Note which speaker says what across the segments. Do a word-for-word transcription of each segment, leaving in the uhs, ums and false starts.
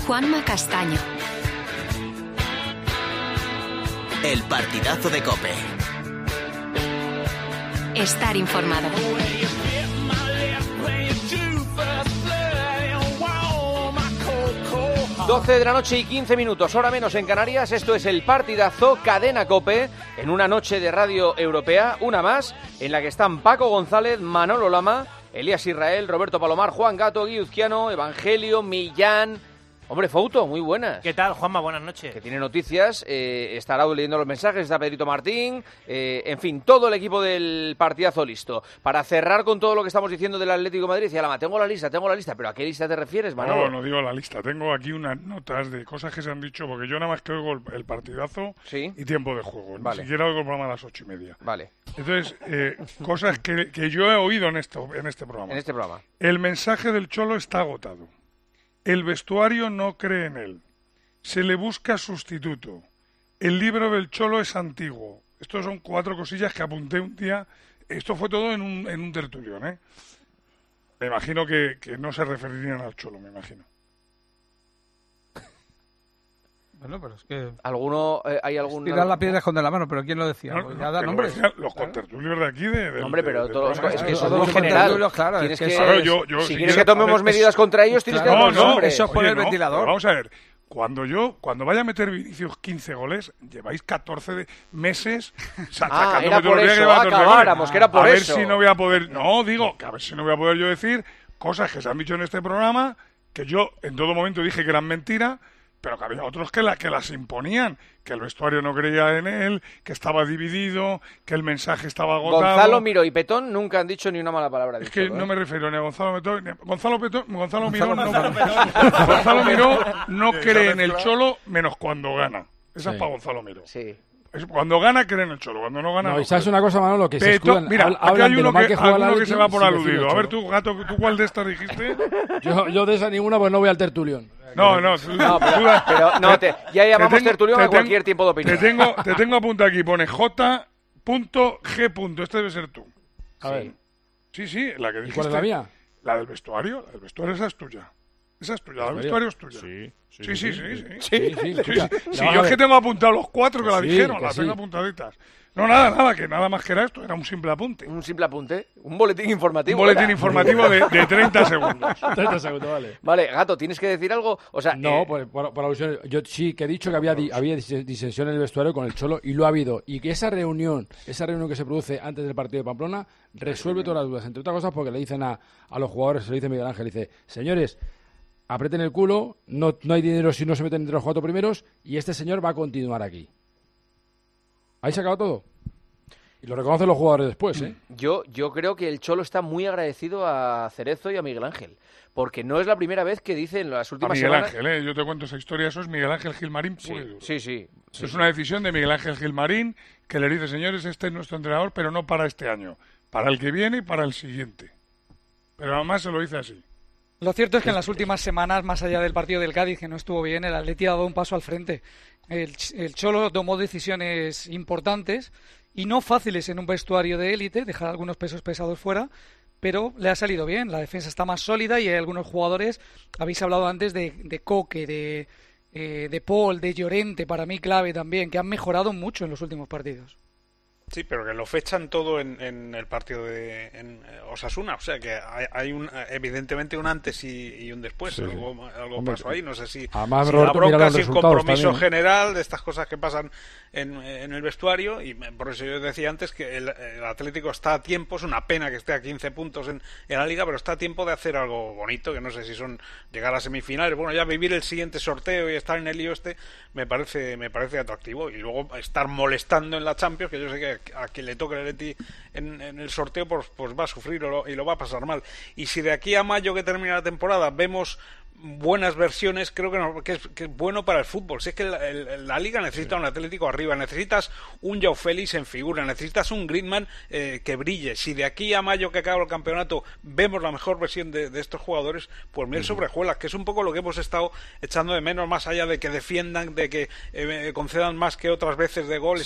Speaker 1: Juanma Castaño.
Speaker 2: El partidazo de COPE.
Speaker 1: Estar informado.
Speaker 3: doce de la noche y quince minutos, hora menos en Canarias. Esto es el partidazo Cadena COPE, en una noche de radio europea, una más, en la que están Paco González, Manolo Lama, Elías Israel, Roberto Palomar, Juan Gato, Guiuzquiano, Evangelio, Millán. Hombre, Fouto, muy buenas.
Speaker 4: ¿Qué tal, Juanma? Buenas noches.
Speaker 3: Que tiene noticias, eh, estará leyendo los mensajes, está Pedrito Martín, eh, en fin, todo el equipo del partidazo listo. Para cerrar con todo lo que estamos diciendo del Atlético de Madrid, y Alama, tengo la lista, tengo la lista, pero ¿a qué lista te refieres, Manolo?
Speaker 5: No, no digo la lista, tengo aquí unas notas de cosas que se han dicho, porque yo nada más que oigo el, el partidazo
Speaker 3: ¿Sí?
Speaker 5: y tiempo de juego,
Speaker 3: vale.
Speaker 5: Ni siquiera oigo el programa a las ocho y media.
Speaker 3: Vale.
Speaker 5: Entonces, eh, cosas que, que yo he oído en, esto, en este programa.
Speaker 3: En este programa.
Speaker 5: El mensaje del Cholo está agotado. El vestuario no cree en él. Se le busca sustituto. El libro del Cholo es antiguo. Estos son cuatro cosillas que apunté un día. Esto fue todo en un, en un tertulión, ¿eh? Me imagino que, que no se referirían al Cholo, me imagino.
Speaker 6: Bueno, pero es que...
Speaker 3: ¿Alguno, eh, hay algún...
Speaker 6: Tirar la piedra y esconder la mano, pero ¿quién lo decía?
Speaker 5: No,
Speaker 6: Pues
Speaker 5: no,
Speaker 6: ya da
Speaker 5: que lo
Speaker 6: nombres.
Speaker 5: decían los contertulios de aquí de, de,
Speaker 3: Hombre, pero
Speaker 5: de, de,
Speaker 3: todos,
Speaker 5: de,
Speaker 3: es que
Speaker 5: de,
Speaker 3: eso
Speaker 6: todos
Speaker 3: es muy
Speaker 6: los
Speaker 3: general.
Speaker 6: contertulios, claro,
Speaker 3: Tienes
Speaker 6: es
Speaker 3: que,
Speaker 6: que
Speaker 5: A ver, yo- yo,
Speaker 3: si
Speaker 5: si
Speaker 3: quieres
Speaker 5: quiero-
Speaker 3: que tomemos
Speaker 5: a ver,
Speaker 3: medidas
Speaker 5: es-
Speaker 3: contra ellos, tienes
Speaker 6: Claro,
Speaker 3: que dar
Speaker 5: No,
Speaker 3: los
Speaker 5: no,
Speaker 3: nombres.
Speaker 6: eso pone
Speaker 5: oye,
Speaker 6: el
Speaker 5: no,
Speaker 6: ventilador.
Speaker 5: pero vamos a ver, cuando yo, cuando vaya a meter Vinicius quince goles, lleváis catorce de- meses sa-
Speaker 3: Ah,
Speaker 5: sacándome
Speaker 3: era
Speaker 5: todos
Speaker 3: por
Speaker 5: los días
Speaker 3: eso,
Speaker 5: que llevaba
Speaker 3: ah,
Speaker 5: catorce
Speaker 3: acabáramos,
Speaker 5: goles.
Speaker 3: que era por
Speaker 5: a ver
Speaker 3: eso.
Speaker 5: si no voy a poder, no, digo, que a ver si no voy a poder yo decir cosas que se han dicho en este programa, que yo en todo momento dije que eran mentiras, pero que había otros que, la, que las imponían, que el vestuario no creía en él, que estaba dividido, que el mensaje estaba agotado.
Speaker 3: Gonzalo Miró y Petón nunca han dicho ni una mala palabra.
Speaker 5: Es
Speaker 3: del
Speaker 5: que
Speaker 3: Cholo,
Speaker 5: no
Speaker 3: ¿eh?
Speaker 5: me refiero ni a Gonzalo Petón, ni a Gonzalo Petón, Gonzalo Miró no, Gonzalo Miró no cree en el Cholo menos cuando gana. Esa
Speaker 7: Sí.
Speaker 5: es para Gonzalo Miró.
Speaker 3: Sí.
Speaker 5: Es- Cuando gana cree en el Cholo, cuando no gana
Speaker 7: No,
Speaker 5: no
Speaker 7: y sabes
Speaker 5: cree.
Speaker 7: una cosa, Manolo, que se
Speaker 5: Petón-
Speaker 7: escudan,
Speaker 5: mira,
Speaker 7: hab-
Speaker 5: aquí
Speaker 7: hablan
Speaker 5: hay
Speaker 7: de lo
Speaker 5: uno
Speaker 7: mal
Speaker 5: que,
Speaker 7: que juega el
Speaker 5: alguno que
Speaker 7: Atleti
Speaker 5: se va por
Speaker 7: sin decir
Speaker 5: aludido.
Speaker 7: el
Speaker 5: A ver,
Speaker 7: Cholo.
Speaker 5: tú, Gato, ¿tú cuál de estas dijiste?
Speaker 7: Yo, yo de esa ninguna, pues no voy al tertulión.
Speaker 5: No, no. tú-
Speaker 3: No, pero,
Speaker 5: tú da-
Speaker 3: pero no, te, ya llamamos
Speaker 5: tengo-
Speaker 3: tertulión
Speaker 5: te
Speaker 3: a cualquier
Speaker 5: tengo-
Speaker 3: tiempo de opinión.
Speaker 5: Te tengo, te tengo apuntado aquí, pone J. G. Este debe ser tú.
Speaker 7: A ver,
Speaker 5: Sí, sí, la que
Speaker 7: ¿y
Speaker 5: dijiste.
Speaker 7: cuál es la mía?
Speaker 5: La del vestuario, la del vestuario esa es tuya. Esa es tuya, la del
Speaker 7: ¿Vestuario?
Speaker 5: vestuario es tuya. Sí, sí, sí. sí, sí.
Speaker 7: Sí, sí, escucha.
Speaker 5: Sí,
Speaker 7: Vamos
Speaker 5: yo
Speaker 7: a
Speaker 5: es que
Speaker 7: ver.
Speaker 5: tengo apuntado los cuatro que,
Speaker 7: Que
Speaker 5: la
Speaker 7: sí,
Speaker 5: dijeron,
Speaker 7: que
Speaker 5: las
Speaker 7: sí.
Speaker 5: tengo apuntaditas. No, nada, nada, que nada más que era esto, era un simple apunte.
Speaker 3: Un simple apunte, un boletín informativo.
Speaker 5: Un boletín
Speaker 3: ¿verdad?
Speaker 5: informativo de, de treinta segundos.
Speaker 7: treinta segundos, vale.
Speaker 3: Vale, Gato, ¿tienes que decir algo? O sea,
Speaker 7: No,
Speaker 3: eh,
Speaker 7: por, por, por alusiones. Yo sí que he dicho que había, di- había dis- disensión en el vestuario con el Cholo y lo ha habido. Y que esa reunión, esa reunión que se produce antes del partido de Pamplona, resuelve todas las dudas. Entre otras cosas porque le dicen a, a los jugadores, se lo dice Miguel Ángel, dice, señores, aprieten el culo, no, no hay dinero si no se meten entre los cuatro primeros y este señor va a continuar aquí. Ahí se acaba todo. Y lo reconocen los jugadores después, ¿eh?
Speaker 3: yo, yo creo que el Cholo está muy agradecido a Cerezo y a Miguel Ángel. Porque no es la primera vez que dicen en las
Speaker 5: A
Speaker 3: últimas
Speaker 5: Miguel
Speaker 3: semanas...
Speaker 5: Ángel, ¿eh? Yo te cuento esa historia, eso es Miguel Ángel Gilmarín puro y
Speaker 3: Sí,
Speaker 5: duro.
Speaker 3: sí, sí.
Speaker 5: Es una decisión de Miguel Ángel Gilmarín que le dice, señores, este es nuestro entrenador, pero no para este año, para el que viene y para el siguiente. Pero además se lo dice así.
Speaker 8: Lo cierto es que en las últimas semanas, más allá del partido del Cádiz, que no estuvo bien, el Atleti ha dado un paso al frente. El, el Cholo tomó decisiones importantes y no fáciles en un vestuario de élite, dejar algunos pesos pesados fuera, pero le ha salido bien. La defensa está más sólida y hay algunos jugadores, habéis hablado antes de, de Coque, de, eh, de Paul, de Llorente, para mí clave también, que han mejorado mucho en los últimos partidos.
Speaker 9: Sí, pero que lo fechan todo en, en el partido de en Osasuna, o sea que hay, hay un evidentemente un antes y, y un después,
Speaker 7: Sí.
Speaker 9: algo, algo
Speaker 7: Hombre,
Speaker 9: pasó ahí, no sé si,
Speaker 7: además,
Speaker 9: si la
Speaker 7: Roberto, mira
Speaker 9: bronca,
Speaker 7: los
Speaker 9: si el
Speaker 7: resultados
Speaker 9: compromiso
Speaker 7: también, ¿eh?
Speaker 9: general de estas cosas que pasan en, en el vestuario, y me- por eso yo decía antes que el, el Atlético está a tiempo, es una pena que esté a quince puntos en, en la Liga, pero está a tiempo de hacer algo bonito, que no sé si son llegar a semifinales, bueno, ya vivir el siguiente sorteo y estar en el lío este me parece me parece atractivo, y luego estar molestando en la Champions, que yo sé que a quien le toque el Atleti en, en el sorteo pues, pues va a sufrir o lo- y lo va a pasar mal. Y si de aquí a mayo que termina la temporada vemos buenas versiones, creo que, no, que, es, que es bueno para el fútbol. Si es que la, el, la Liga necesita un Atlético arriba, necesitas un Joao Félix en figura, necesitas un Griezmann eh, que brille. Si de aquí a mayo que acaba el campeonato vemos la mejor versión de, de estos jugadores, pues miel sobre hojuelas, que es un poco lo que hemos estado echando de menos, más allá de que defiendan, de que eh, concedan más que otras veces de goles.
Speaker 7: Sí.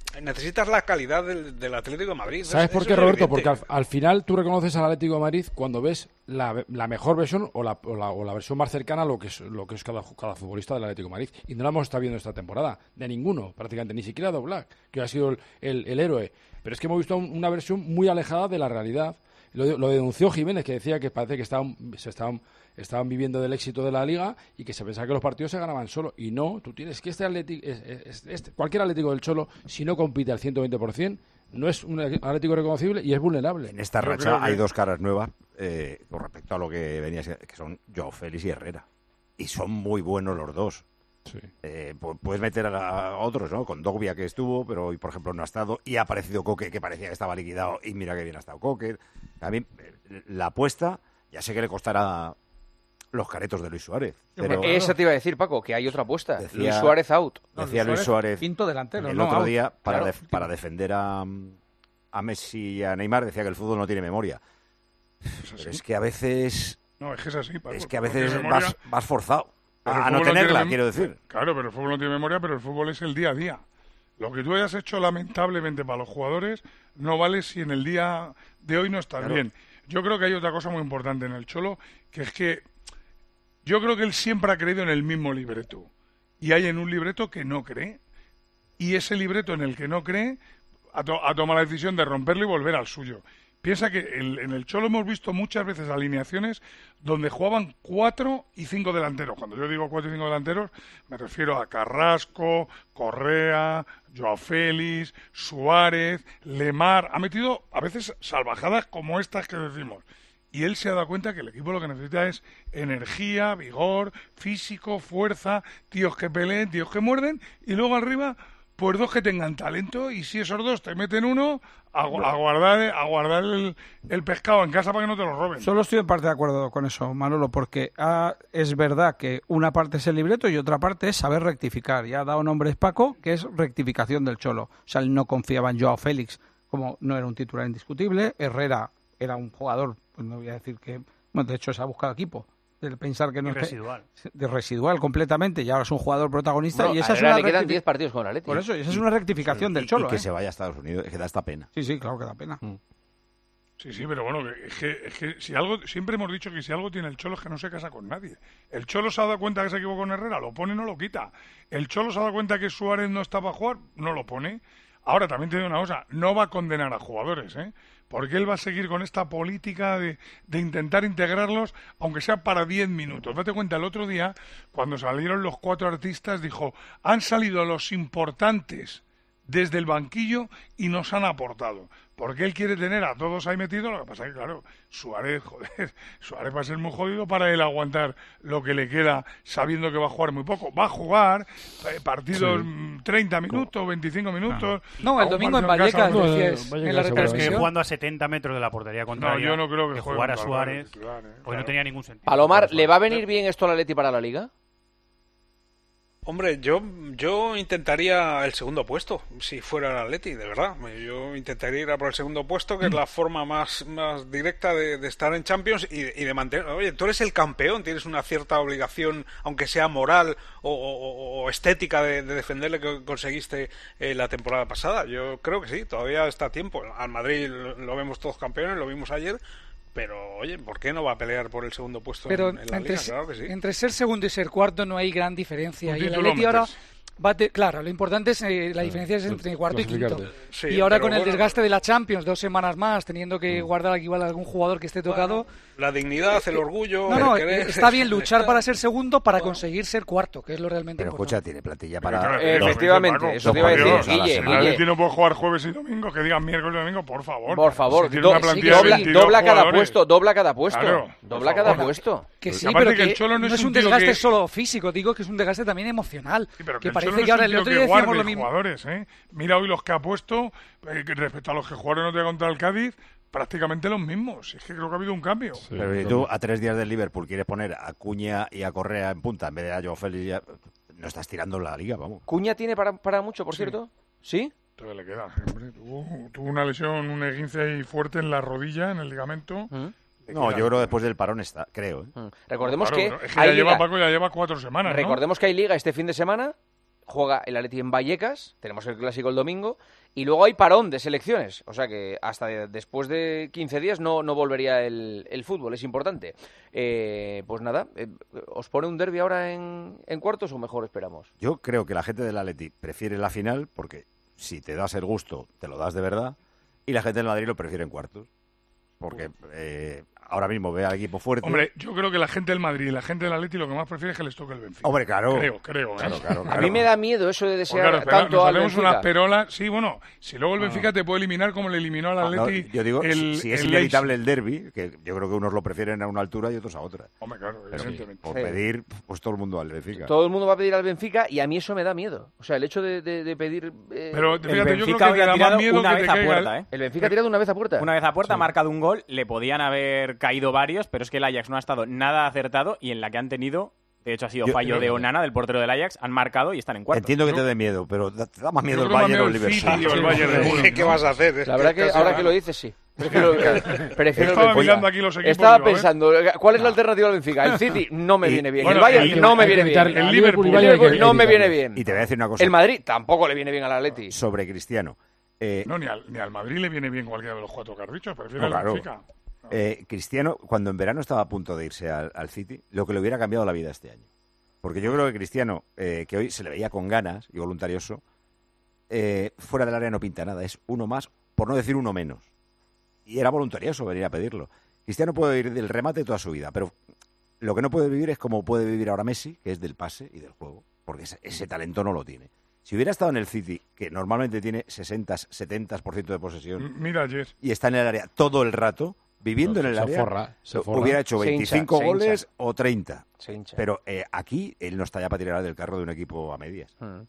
Speaker 9: necesitas la calidad del, del Atlético de Madrid.
Speaker 7: ¿Sabes
Speaker 9: Eso
Speaker 7: por qué,
Speaker 9: es
Speaker 7: Roberto?
Speaker 9: evidente.
Speaker 7: Porque al, al final tú reconoces al Atlético de Madrid cuando ves la, la mejor versión o la, o, la, o la versión más cercana a lo que es, lo que es cada, cada futbolista del Atlético de Madrid. Y no la hemos estado viendo esta temporada, de ninguno, prácticamente, ni siquiera de Oblak, que ha sido el, el, el héroe. Pero es que hemos visto un, una versión muy alejada de la realidad. Lo, lo denunció Jiménez, que decía que parece que estaban, se estaban, estaban viviendo del éxito de la Liga y que se pensaba que los partidos se ganaban solo. Y no, tú tienes que este Atlético, este, este, cualquier Atlético del Cholo, si no compite al ciento veinte por ciento, no es un Atlético reconocible y es vulnerable.
Speaker 4: En esta
Speaker 5: Yo
Speaker 4: racha
Speaker 5: creo que-
Speaker 4: hay dos caras nuevas eh, con respecto a lo que venía, siendo- que son Joao Félix y Herrera. Y son muy buenos los dos.
Speaker 7: Sí.
Speaker 4: Eh, pu- puedes meter a, a otros, ¿no? Con Dogbia, que estuvo, pero hoy, por ejemplo, no ha estado. Y ha aparecido Coque, que parecía que estaba liquidado. Y mira que bien ha estado Coque. A mí, eh, la apuesta, ya sé que le costará los caretos de Luis Suárez. Pero
Speaker 3: Esa te iba a decir, Paco, que hay otra apuesta.
Speaker 4: Decía-
Speaker 3: Luis Suárez out.
Speaker 6: No,
Speaker 4: decía Luis Suárez
Speaker 6: Quinto delantero,
Speaker 4: el
Speaker 6: no,
Speaker 4: otro
Speaker 6: out.
Speaker 4: día, para,
Speaker 6: Claro.
Speaker 4: def- para defender a, a Messi y a Neymar, decía que el fútbol no tiene memoria.
Speaker 5: Es
Speaker 4: Pero
Speaker 5: así.
Speaker 4: es que a veces,
Speaker 5: No, es que es así, Paco.
Speaker 4: es que a
Speaker 5: El fútbol
Speaker 4: veces
Speaker 5: tiene memoria,
Speaker 4: vas, vas forzado
Speaker 5: pero el
Speaker 4: a, a no
Speaker 5: fútbol tiene
Speaker 4: tenerla,
Speaker 5: mem-
Speaker 4: quiero decir.
Speaker 5: Claro, pero el fútbol no tiene memoria, pero el fútbol es el día a día. Lo que tú hayas hecho lamentablemente para los jugadores no vale si en el día de hoy no estás
Speaker 4: Claro.
Speaker 5: bien. Yo creo que hay otra cosa muy importante en el Cholo, que es que yo creo que él siempre ha creído en el mismo libreto. Y hay en un libreto que no cree. Y ese libreto en el que no cree ha, to- ha tomado la decisión de romperlo y volver al suyo. Piensa que el- en el Cholo hemos visto muchas veces alineaciones donde jugaban cuatro y cinco delanteros. Cuando yo digo cuatro y cinco delanteros, me refiero a Carrasco, Correa, Joao Félix, Suárez, Lemar. Ha metido a veces salvajadas como estas que decimos. Y él se ha dado cuenta que el equipo lo que necesita es energía, vigor, físico, fuerza, tíos que peleen, tíos que muerden, y luego arriba, pues dos que tengan talento, y si esos dos te meten uno, a, gu- a guardar, a guardar el, el pescado en casa para que no te lo roben.
Speaker 6: Solo estoy en parte de acuerdo con eso, Manolo, porque ah, es verdad que una parte es el libreto y otra parte es saber rectificar. Ya ha dado nombres Paco, que es rectificación del Cholo. O sea, él no confiaba en Joao Félix, como no era un titular indiscutible. Herrera era un jugador, pues no voy a decir que... Bueno, de hecho se ha buscado equipo. De pensar que no
Speaker 10: Y
Speaker 6: es que-
Speaker 10: residual.
Speaker 6: de residual completamente, y ahora es un jugador protagonista.
Speaker 3: Bueno,
Speaker 6: y esa
Speaker 3: a
Speaker 6: es
Speaker 3: Herrera
Speaker 6: una
Speaker 3: le quedan
Speaker 6: rectifi-
Speaker 3: diez partidos con el Atleti.
Speaker 6: Por eso, y esa es una rectificación del
Speaker 4: Y-
Speaker 6: Cholo.
Speaker 4: y que
Speaker 6: ¿eh?
Speaker 4: se vaya a Estados Unidos, es que da esta pena.
Speaker 6: Sí, sí, claro que da pena.
Speaker 5: Sí, sí, pero bueno, que- es que, es que si algo, siempre hemos dicho que si algo tiene el Cholo es que no se casa con nadie. El Cholo se ha dado cuenta que se equivocó con Herrera, lo pone, no lo quita. El Cholo se ha dado cuenta que Suárez no está para jugar, no lo pone. Ahora, también te digo una cosa, no va a condenar a jugadores, ¿eh? Porque él va a seguir con esta política de, de intentar integrarlos, aunque sea para diez minutos. Date cuenta, el otro día, cuando salieron los cuatro artistas, dijo, han salido los importantes desde el banquillo y nos han aportado. Porque él quiere tener a todos ahí metidos, lo que pasa es que, claro, Suárez, joder, Suárez va a ser muy jodido para él aguantar lo que le queda sabiendo que va a jugar muy poco. Va a jugar eh, partidos mm, treinta minutos, veinticinco minutos.
Speaker 8: No, el
Speaker 5: algún
Speaker 8: domingo en
Speaker 5: partido
Speaker 8: Vallecas,
Speaker 5: casa.
Speaker 8: decíais,
Speaker 7: Vallecas
Speaker 8: en la
Speaker 7: seguro.
Speaker 10: Pero es que
Speaker 8: retransmisión.
Speaker 10: jugando a setenta metros de la portería contraria,
Speaker 5: yo no creo que juegue
Speaker 10: jugara
Speaker 5: contra el
Speaker 10: Suárez,
Speaker 5: titular, eh,
Speaker 10: hoy
Speaker 5: claro.
Speaker 10: no tenía ningún sentido.
Speaker 3: Palomar,
Speaker 10: Jugar
Speaker 3: ¿le va a
Speaker 10: Suárez.
Speaker 3: venir bien esto al Atleti para la Liga?
Speaker 9: Hombre, yo, yo intentaría el segundo puesto, si fuera el Atleti, de verdad. Yo intentaría ir a por el segundo puesto, que es la forma más, más directa de, de estar en Champions y, y de mantener... Oye, tú eres el campeón, tienes una cierta obligación, aunque sea moral o, o- o estética, de, de defender lo que conseguiste eh, la temporada pasada. Yo creo que sí, todavía está a tiempo. Al Madrid lo, lo vemos todos campeones, lo vimos ayer... Pero, oye, ¿por qué no va a pelear por el segundo puesto
Speaker 8: Pero
Speaker 9: en, en la
Speaker 8: entre,
Speaker 9: Liga? Claro que sí.
Speaker 8: entre ser segundo y ser cuarto no hay gran diferencia.
Speaker 5: Un
Speaker 8: Y el
Speaker 5: título
Speaker 8: Atleti ahora
Speaker 5: metes.
Speaker 8: va te- claro, lo importante es eh, la diferencia es entre cuarto y quinto.
Speaker 7: clasificarte.
Speaker 9: Sí,
Speaker 8: y ahora
Speaker 9: pero
Speaker 8: con el
Speaker 9: bueno,
Speaker 8: desgaste de la Champions, dos semanas más, teniendo que guardar igual a algún jugador que esté tocado.
Speaker 9: La dignidad, el orgullo...
Speaker 8: No, no,
Speaker 9: el querer-
Speaker 8: está bien luchar
Speaker 9: está-
Speaker 8: para ser segundo para conseguir ser cuarto, que es lo realmente
Speaker 4: Pero escucha,
Speaker 8: importante.
Speaker 4: tiene plantilla
Speaker 5: Pero
Speaker 4: para...
Speaker 5: claro,
Speaker 4: dos-
Speaker 3: Efectivamente,
Speaker 5: Paco,
Speaker 3: eso te iba a
Speaker 4: dos
Speaker 3: decir,
Speaker 4: partidos a la
Speaker 3: Guille,
Speaker 4: semana.
Speaker 5: El
Speaker 3: Guille.
Speaker 5: Atleti no puede jugar jueves y domingo, que digan miércoles y domingo, por favor.
Speaker 3: Por favor,
Speaker 5: Si tiene
Speaker 3: do-
Speaker 5: una
Speaker 3: sí,
Speaker 5: plantilla de
Speaker 3: dobla,
Speaker 5: veintidós
Speaker 3: dobla cada
Speaker 5: jugadores.
Speaker 3: puesto, dobla cada puesto.
Speaker 5: Claro,
Speaker 3: dobla
Speaker 5: por
Speaker 3: cada
Speaker 5: favor.
Speaker 3: puesto.
Speaker 8: Que
Speaker 5: Pero
Speaker 8: sí,
Speaker 5: aparte
Speaker 8: pero
Speaker 5: que
Speaker 8: que,
Speaker 5: el Cholo no es un tío
Speaker 8: desgaste
Speaker 5: que-
Speaker 8: solo físico, digo que es un desgaste también emocional.
Speaker 5: Sí, pero
Speaker 8: que
Speaker 5: el
Speaker 8: parece
Speaker 5: Cholo no
Speaker 8: que ahora
Speaker 5: es un
Speaker 8: el otro
Speaker 5: tío
Speaker 8: día
Speaker 5: que
Speaker 8: decíamos
Speaker 5: guarde
Speaker 8: lo mismo.
Speaker 5: jugadores, ¿eh? Mira hoy los que ha puesto, eh, que respecto a los que jugaron otro día contra el Cádiz, prácticamente los mismos. Es que creo que ha habido un cambio.
Speaker 4: Pero si tú a tres días del Liverpool quieres poner a Cuña y a Correa en punta en vez de a Joao Félix, ya- no estás tirando la liga, vamos.
Speaker 3: ¿Cuña tiene para, para mucho, por
Speaker 5: Sí.
Speaker 3: cierto? ¿Sí?
Speaker 5: Todavía le queda, hombre. Tuvo, tuvo una lesión, un esguince ahí fuerte en la rodilla, en el ligamento.
Speaker 3: Mm.
Speaker 5: Le
Speaker 4: No,
Speaker 5: queda.
Speaker 4: yo creo que después del parón está, creo. ¿eh?
Speaker 3: Mm. Recordemos
Speaker 5: Claro,
Speaker 3: que,
Speaker 5: pero es que
Speaker 3: hay
Speaker 5: ya lleva,
Speaker 3: liga.
Speaker 5: Paco, ya lleva cuatro semanas, ¿no?
Speaker 3: Recordemos que hay liga este fin de semana. juega el Atleti en Vallecas, tenemos el Clásico el domingo, y luego hay parón de selecciones. O sea que hasta de, después de quince días no, no volvería el, el fútbol, es importante. Eh, pues nada, eh, ¿os pone un derbi ahora en, en cuartos o mejor esperamos?
Speaker 4: Yo creo que la gente del Atleti prefiere la final porque si te das el gusto, te lo das de verdad, y la gente del Madrid lo prefiere en cuartos. Porque eh, ahora mismo ve al equipo fuerte.
Speaker 5: Hombre, yo creo que la gente del Madrid y la gente del Atleti lo que más prefiere es que les toque el Benfica.
Speaker 4: Hombre, claro.
Speaker 5: Creo, creo.
Speaker 4: Claro,
Speaker 5: ¿eh?
Speaker 4: claro, claro.
Speaker 3: A mí me da miedo eso de desear
Speaker 5: Pues claro,
Speaker 3: tanto
Speaker 5: nos
Speaker 3: al
Speaker 5: hacemos
Speaker 3: Benfica.
Speaker 5: unas perolas. Sí, bueno, si luego el Benfica te puede eliminar como le eliminó al
Speaker 4: Ah, no,
Speaker 5: Atleti.
Speaker 4: yo digo,
Speaker 5: el,
Speaker 4: si es
Speaker 5: el
Speaker 4: inevitable
Speaker 5: Leipzig.
Speaker 4: el derbi, que yo creo que unos lo prefieren a una altura y otros a otra.
Speaker 5: Hombre, claro,
Speaker 4: Pero
Speaker 5: evidentemente.
Speaker 4: por
Speaker 3: Sí.
Speaker 4: pedir, pues todo el mundo al Benfica.
Speaker 3: Todo el mundo va a pedir al Benfica y a mí eso me da miedo. O sea, el hecho de, de, de pedir... eh,
Speaker 5: Pero
Speaker 11: El
Speaker 5: fíjate, yo creo
Speaker 11: Benfica
Speaker 5: que
Speaker 11: hoy
Speaker 5: te
Speaker 11: ha
Speaker 5: da
Speaker 11: tirado
Speaker 5: más miedo
Speaker 11: una
Speaker 5: que
Speaker 11: vez
Speaker 5: te
Speaker 11: a
Speaker 5: caiga el-
Speaker 11: puerta, ¿eh?
Speaker 3: el Benfica ha tirado una vez a puerta.
Speaker 11: Una vez a puerta, ha marcado un gol, le podían haber caído varios, pero es que el Ajax no ha estado nada acertado y en la que han tenido, de hecho ha sido
Speaker 4: Yo-
Speaker 11: fallo
Speaker 4: yo-
Speaker 11: de Onana, del portero del Ajax, han marcado y están en cuarto.
Speaker 4: Entiendo que te dé miedo, pero da- te da más miedo
Speaker 5: Yo
Speaker 4: el
Speaker 5: creo que
Speaker 4: Bayern o el
Speaker 5: me da miedo el
Speaker 4: Liverpool.
Speaker 5: City o el Bayern de Múnich,
Speaker 9: ¿Qué
Speaker 5: ¿no?
Speaker 9: vas a hacer? Es
Speaker 3: La verdad que
Speaker 9: casi
Speaker 3: ahora
Speaker 9: nada.
Speaker 3: que lo dices, sí. Prefiero, prefiero
Speaker 5: Estaba
Speaker 3: el Benfica.
Speaker 5: mirando aquí los equipos,
Speaker 3: Estaba
Speaker 5: digo, a ver.
Speaker 3: pensando, ¿cuál es la alternativa al Benfica? El City no me
Speaker 4: Y-
Speaker 3: viene bien.
Speaker 5: bueno,
Speaker 3: el Bayern
Speaker 5: el-
Speaker 3: no me
Speaker 7: hay que
Speaker 3: viene
Speaker 7: evitar-
Speaker 3: bien.
Speaker 5: El
Speaker 7: al
Speaker 5: Liverpool,
Speaker 7: y
Speaker 3: El
Speaker 7: Bayern hay que
Speaker 3: Liverpool no me
Speaker 7: evitarlo.
Speaker 3: viene bien.
Speaker 4: Y te voy a decir una cosa
Speaker 3: El Madrid tampoco le viene bien al Atleti.
Speaker 4: sobre Cristiano. Eh,
Speaker 5: No, ni al, ni al Madrid le viene bien cualquiera de los cuatro que has dicho, prefiere
Speaker 4: No,
Speaker 5: el
Speaker 4: claro.
Speaker 5: Benfica.
Speaker 4: Eh, Cristiano, cuando en verano estaba a punto de irse al, al City, lo que le hubiera cambiado la vida este año. Porque yo creo que Cristiano, eh, que hoy se le veía con ganas y voluntarioso, eh, fuera del área no pinta nada. Es uno más, por no decir uno menos. Y era voluntarioso venir a pedirlo. Cristiano puede ir del remate toda su vida, pero lo que no puede vivir es como puede vivir ahora Messi, que es del pase y del juego. Porque ese, ese talento no lo tiene. Si hubiera estado en el City, que normalmente tiene sesenta, setenta por ciento de posesión,
Speaker 5: M- Mira ayer.
Speaker 4: y está en el área todo el rato, viviendo en el
Speaker 7: Se
Speaker 4: área,
Speaker 7: forra, se forra.
Speaker 4: hubiera hecho
Speaker 3: Se hincha,
Speaker 4: veinticinco
Speaker 3: se
Speaker 4: goles
Speaker 3: hincha.
Speaker 4: o treinta.
Speaker 3: Se hincha.
Speaker 4: Pero eh, aquí él no está ya para tirar del carro de un equipo a medias.
Speaker 3: Mm.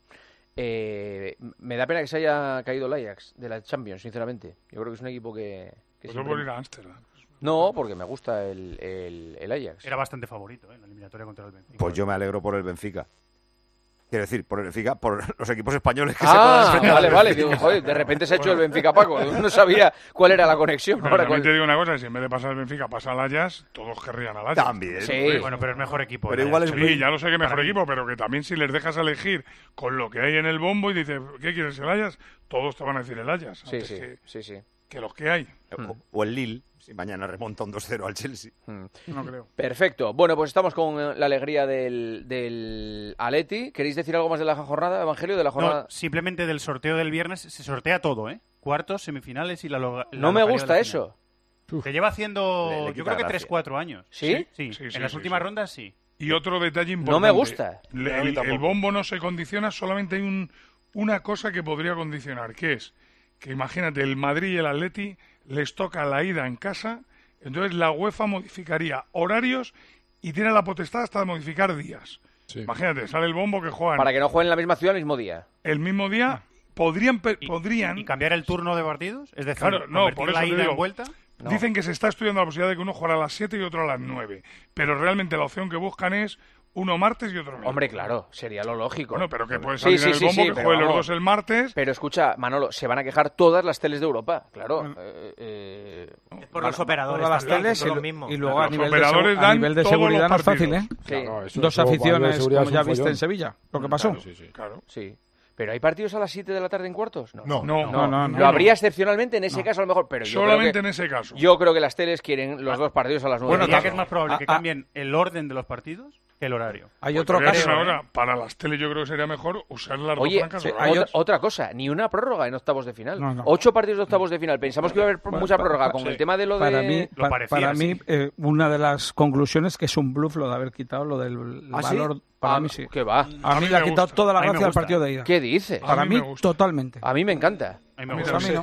Speaker 3: Eh, me da pena que se haya caído el Ajax de la Champions, sinceramente. Yo creo que es un equipo que... que
Speaker 5: Pues yo
Speaker 3: siempre-
Speaker 5: por ir a Ámsterdam.
Speaker 3: No, porque me gusta el, el, el Ajax.
Speaker 10: Era bastante favorito, ¿eh? En la eliminatoria contra el Benfica.
Speaker 4: Pues yo me alegro por el Benfica. Quiero decir, por el Benfica, por los equipos españoles que se puedan
Speaker 3: Ah,
Speaker 4: enfrentar
Speaker 3: vale,
Speaker 4: al
Speaker 3: vale.
Speaker 4: Benfica.
Speaker 3: Digo, joder, de repente se ha hecho el Benfica Paco. No sabía cuál era la conexión.
Speaker 5: Pero
Speaker 3: Ahora
Speaker 5: también
Speaker 3: con-
Speaker 5: te digo una cosa, si en vez de pasar el Benfica pasa al Ajax, todos querrían al Ajax.
Speaker 4: También.
Speaker 3: Sí.
Speaker 10: Bueno, pero es mejor equipo.
Speaker 4: Pero
Speaker 10: el
Speaker 4: igual
Speaker 10: Ajax.
Speaker 4: es muy-
Speaker 5: Sí, ya lo sé que mejor
Speaker 10: Para mí.
Speaker 5: equipo, pero que también si les dejas elegir con lo que hay en el bombo y dices, ¿qué quieres, el Ajax? Todos te van a decir el Ajax.
Speaker 3: Sí,
Speaker 5: antes
Speaker 3: sí,
Speaker 5: Que,
Speaker 3: sí, sí.
Speaker 5: que los que hay.
Speaker 4: O, o el Lille, si mañana remonta un dos cero al Chelsea.
Speaker 3: Mm.
Speaker 5: No creo.
Speaker 3: Perfecto. Bueno, pues estamos con eh, la alegría del, del Atleti. ¿Queréis decir algo más de la jornada, Evangelio, de la jornada?
Speaker 10: No, simplemente del sorteo del viernes se sortea todo, ¿eh? Cuartos, semifinales y la, lo- la
Speaker 3: No me
Speaker 10: localidad
Speaker 3: gusta
Speaker 10: de la final.
Speaker 3: eso.
Speaker 10: Se lleva haciendo,
Speaker 4: Le- le
Speaker 10: yo
Speaker 4: quita
Speaker 10: creo que
Speaker 4: gracia.
Speaker 10: tres cuatro años.
Speaker 3: ¿Sí?
Speaker 10: Sí,
Speaker 5: Sí,
Speaker 10: en
Speaker 5: sí,
Speaker 10: las
Speaker 5: sí,
Speaker 10: últimas
Speaker 5: sí.
Speaker 10: rondas sí.
Speaker 5: Y otro detalle importante.
Speaker 3: No me gusta.
Speaker 5: Le-
Speaker 9: A mí
Speaker 5: el,
Speaker 9: tampoco.
Speaker 5: el bombo no se condiciona, solamente hay un, una cosa que podría condicionar, que es que imagínate, el Madrid y el Atleti les toca la ida en casa, entonces la UEFA modificaría horarios y tiene la potestad hasta de modificar días.
Speaker 7: Sí.
Speaker 5: Imagínate, sale el bombo que juegan
Speaker 3: Para que no jueguen en la misma ciudad el mismo día.
Speaker 5: el mismo día, podrían... pe-
Speaker 10: Y,
Speaker 5: podrían
Speaker 10: y cambiar el turno de partidos, es decir,
Speaker 5: Claro, no,
Speaker 10: convertir
Speaker 5: por eso
Speaker 10: la
Speaker 5: te
Speaker 10: ida
Speaker 5: digo.
Speaker 10: en vuelta.
Speaker 3: No.
Speaker 5: Dicen que se está estudiando la posibilidad de que uno juegue a las siete y otro a las nueve, pero realmente la opción que buscan es uno martes y otro miércoles.
Speaker 3: Hombre, claro, sería lo lógico.
Speaker 5: Bueno, pero que puede
Speaker 3: Sí,
Speaker 5: salir
Speaker 3: sí,
Speaker 5: en el
Speaker 3: sí,
Speaker 5: bombo
Speaker 3: sí,
Speaker 5: que
Speaker 3: pero
Speaker 5: jueguen los
Speaker 3: vamos.
Speaker 5: dos el martes.
Speaker 3: Pero escucha, Manolo, se van a quejar todas las teles de Europa, claro. Eh, eh,
Speaker 12: Por los operadores
Speaker 6: Todas las
Speaker 12: también,
Speaker 6: teles
Speaker 12: que son
Speaker 6: y,
Speaker 12: los
Speaker 6: lo-
Speaker 12: mismos.
Speaker 6: y luego a
Speaker 5: Los
Speaker 6: nivel de,
Speaker 5: operadores
Speaker 6: segu- a
Speaker 5: dan
Speaker 6: nivel de
Speaker 5: todos
Speaker 6: seguridad
Speaker 5: los
Speaker 6: no es fácil,
Speaker 5: partidos.
Speaker 6: ¿eh?
Speaker 3: sí,
Speaker 7: Claro, eso-
Speaker 6: Dos
Speaker 7: eso, para nivel de
Speaker 6: aficiones,
Speaker 7: seguridad
Speaker 6: como
Speaker 7: es
Speaker 6: ya
Speaker 7: un
Speaker 6: viste
Speaker 7: follón.
Speaker 6: en Sevilla, lo que pasó.
Speaker 7: Sí, sí.
Speaker 5: Claro.
Speaker 3: sí. ¿Pero hay partidos a las siete de la tarde en cuartos? No.
Speaker 13: No.
Speaker 5: No,
Speaker 6: No, no, no.
Speaker 3: Lo habría excepcionalmente en ese caso a lo mejor, pero yo
Speaker 5: solamente
Speaker 3: creo
Speaker 5: en ese caso.
Speaker 3: que, yo creo que las teles quieren los dos partidos a las nueve.
Speaker 10: Bueno,
Speaker 3: de
Speaker 10: ya
Speaker 3: la
Speaker 10: que es
Speaker 3: tarde.
Speaker 10: más probable que
Speaker 6: Ah, ah.
Speaker 10: cambien el orden de los partidos que el horario.
Speaker 6: Hay
Speaker 5: Pues
Speaker 6: otro
Speaker 5: te voy a decir
Speaker 6: caso.
Speaker 5: una cosa, para las teles yo creo que sería mejor usar las
Speaker 3: Oye,
Speaker 5: dos francas
Speaker 3: se-
Speaker 5: horarias.
Speaker 3: otra, otra cosa, ni una prórroga en octavos de final.
Speaker 6: No, no.
Speaker 3: Ocho partidos de octavos de final. Pensamos que iba a haber
Speaker 6: Bueno,
Speaker 3: mucha
Speaker 6: pa-
Speaker 3: prórroga
Speaker 6: pa-
Speaker 3: con
Speaker 5: sí.
Speaker 3: el tema de lo de...
Speaker 6: Para mí,
Speaker 10: Lo
Speaker 6: pa-
Speaker 10: parecía,
Speaker 6: para mí
Speaker 10: sí.
Speaker 6: eh, una de las conclusiones que es un bluff lo de haber quitado lo del
Speaker 3: ¿Ah, sí?
Speaker 6: valor. Para
Speaker 3: Ah,
Speaker 6: mí sí.
Speaker 3: ¿Qué va?
Speaker 6: A,
Speaker 5: A
Speaker 6: mí
Speaker 5: mí
Speaker 6: le ha
Speaker 5: me
Speaker 6: quitado
Speaker 5: gusta.
Speaker 6: toda la
Speaker 10: A mí me
Speaker 6: gracia al
Speaker 10: gusta.
Speaker 6: partido de ida.
Speaker 3: ¿Qué dices?
Speaker 5: A
Speaker 6: Para
Speaker 5: mí
Speaker 6: mí,
Speaker 5: me gusta.
Speaker 6: totalmente.
Speaker 3: A mí me encanta.
Speaker 10: A mí me
Speaker 5: Pues
Speaker 10: gusta.
Speaker 6: a mí no.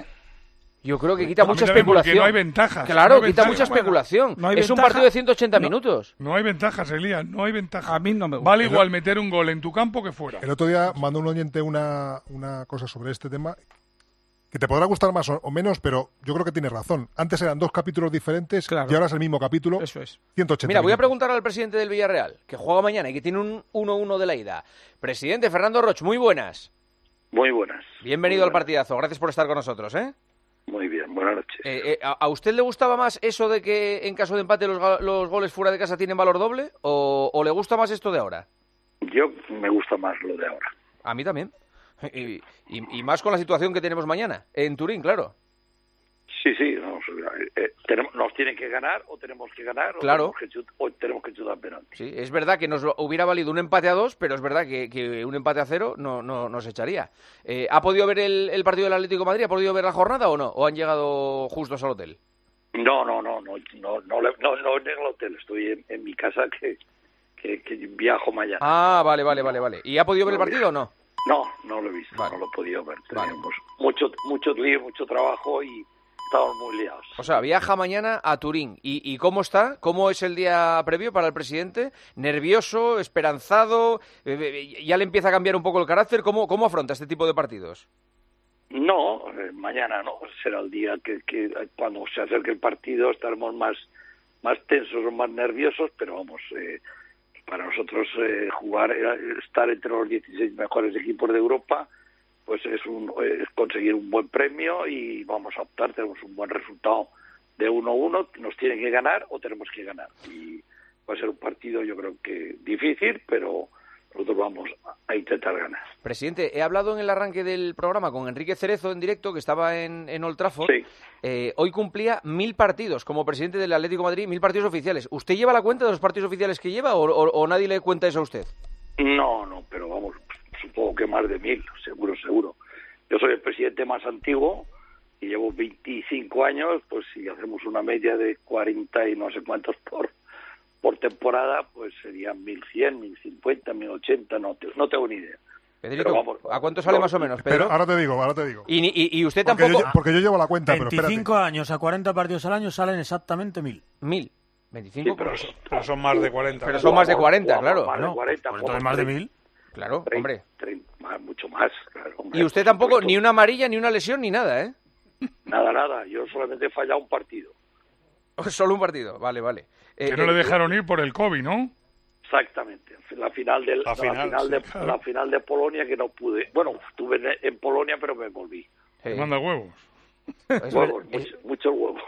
Speaker 3: Yo creo que quita
Speaker 5: A mí
Speaker 3: mucha
Speaker 5: también, porque
Speaker 3: especulación.
Speaker 5: no hay ventajas.
Speaker 3: Claro,
Speaker 5: No hay
Speaker 3: quita
Speaker 5: ventajas.
Speaker 3: mucha especulación.
Speaker 6: no hay
Speaker 3: es un
Speaker 6: ventaja.
Speaker 3: partido de ciento ochenta
Speaker 6: No.
Speaker 3: minutos.
Speaker 5: No hay ventajas, Elías, no hay ventajas.
Speaker 6: A mí no me gusta.
Speaker 5: Vale igual meter un gol en tu campo que fuera.
Speaker 13: El otro día mandó un oyente una, una cosa sobre este tema que te podrá gustar más o, o menos, pero yo creo que tienes razón. Antes eran dos capítulos diferentes
Speaker 6: Claro.
Speaker 13: y ahora es el mismo capítulo.
Speaker 6: Eso es.
Speaker 13: ciento ochenta
Speaker 3: Mira, voy a
Speaker 13: minutos.
Speaker 3: preguntar al presidente del Villarreal, que juega mañana y que tiene un uno uno de la ida. Presidente Fernando Roch, muy buenas.
Speaker 14: Muy buenas.
Speaker 3: Bienvenido al partidazo. Gracias por estar con nosotros, ¿eh?
Speaker 14: Muy bien, buenas noches.
Speaker 3: Eh, eh, ¿a, a usted le gustaba más eso de que en caso de empate los, ga- los goles fuera de casa tienen valor doble? ¿O, o le gusta más esto de ahora?
Speaker 14: Yo me gusta más lo de ahora.
Speaker 3: A mí también. Y, y, y más con la situación que tenemos mañana, en Turín, claro.
Speaker 14: Sí, sí, no, eh, tenemos, nos tienen que ganar o tenemos que ganar
Speaker 3: claro.
Speaker 14: o, tenemos que chutar, o tenemos que chutar penalti.
Speaker 3: Sí, es verdad que nos hubiera valido un empate a dos, pero es verdad que, que un empate a cero no, no nos echaría. Eh, ¿Ha podido ver el, el partido del Atlético de Madrid? ¿Ha podido ver la jornada o no? ¿O han llegado justos al hotel?
Speaker 14: No, no, no, no, no, no, no, no, no en el hotel, estoy en, en mi casa que, que, que viajo mañana.
Speaker 3: Ah, vale, vale, vale, vale. ¿Y ha podido ver el partido o no?
Speaker 14: No, no lo he visto, vale. no lo he podido ver. Teníamos vale. mucho, mucho lío, mucho trabajo y estamos muy liados.
Speaker 3: O sea, viaja mañana a Turín. ¿Y, ¿Y cómo está? ¿Cómo es el día previo para el presidente? ¿Nervioso? ¿Esperanzado? ¿Ya le empieza a cambiar un poco el carácter? ¿Cómo, cómo afronta este tipo de partidos?
Speaker 14: No, eh, mañana no. Será el día que, que cuando se acerque el partido estaremos más, más tensos o más nerviosos, pero vamos, eh, para nosotros eh, jugar, estar entre los dieciséis mejores equipos de Europa, pues es, un, es conseguir un buen premio y vamos a optar, tenemos un buen resultado de uno uno, nos tienen que ganar o tenemos que ganar. Y va a ser un partido yo creo que difícil, pero nosotros vamos a intentar ganar.
Speaker 3: Presidente, he hablado en el arranque del programa con Enrique Cerezo en directo, que estaba en, en Old Trafford.
Speaker 14: Sí.
Speaker 3: Eh, hoy cumplía mil partidos como presidente del Atlético de Madrid, mil partidos oficiales. ¿Usted lleva la cuenta de los partidos oficiales que lleva o, o, o nadie le cuenta eso a usted?
Speaker 14: No, no, pero vamos, supongo que más de mil, seguro, seguro. Yo soy el presidente más antiguo y llevo veinticinco años, pues si hacemos una media de cuarenta y no sé cuántos por por temporada, pues serían mil cien, mil cincuenta, mil ochenta, no, no tengo ni idea.
Speaker 3: Pedrito, vamos, ¿a cuánto sale no, más o menos, Pedro?
Speaker 13: Pero ahora te digo, ahora te digo.
Speaker 3: Y, y, y usted
Speaker 13: porque
Speaker 3: tampoco...
Speaker 13: Yo, porque yo llevo la cuenta,
Speaker 12: veinticinco
Speaker 13: pero
Speaker 12: veinticinco años a cuarenta partidos al año salen exactamente mil.
Speaker 3: Mil. veinticinco,
Speaker 9: sí, pero, pero son más de cuarenta.
Speaker 3: Pero son más de cuarenta, claro.
Speaker 14: Más de cuarenta,
Speaker 12: no, entonces más de mil.
Speaker 3: Claro,
Speaker 14: treinta,
Speaker 3: hombre.
Speaker 14: treinta, más, mucho más, claro, hombre.
Speaker 3: Y usted tampoco, ni una amarilla, ni una lesión, ni nada, ¿eh?
Speaker 14: Nada, nada. Yo solamente he fallado un partido.
Speaker 3: Solo un partido, vale, vale.
Speaker 5: Eh, que no eh, le dejaron ir por el COVID, ¿no?
Speaker 14: Exactamente. La final, del, la, la final, final de, sí, claro. la final de Polonia que no pude. Bueno, estuve en, en Polonia, pero me volví.
Speaker 5: ¿Te manda huevos?
Speaker 14: Huevos, es... muchos, muchos huevos.